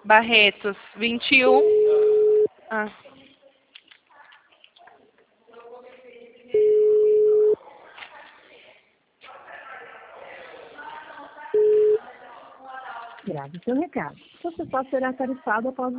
Barretos, 21. Ah. Grave seu recado. Você só será tarifado após